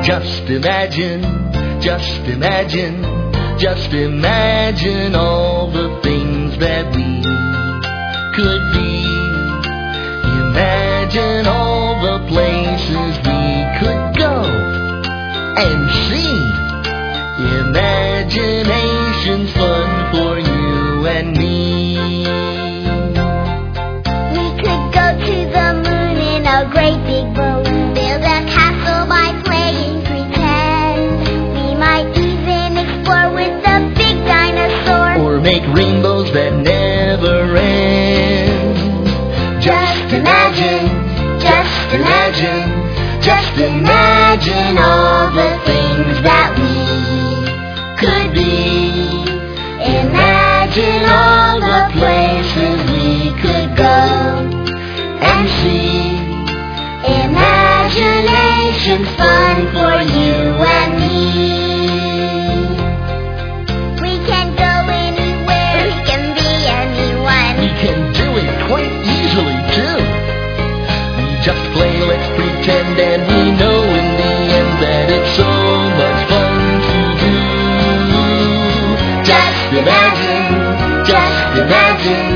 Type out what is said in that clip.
Just imagine, just imagine, just imagine all the things that we could be. Imagine all the places we could go and see. Imagination's fun for you and me. We could go to the moon in a great big balloon, build a castle by playing pretend. We might even explore with a big dinosaur, Or make rainbows that never end. Just imagine, just imagine, just imagine all the things that we could be. Imagine all the places we could go and see. Imagination's fun for you and me. we can go anywhere, we can be anyone. We can do it quite easily too. We just play, let's pretend, and we know in the end that it's so much fun to do. Just imagine, just imagine,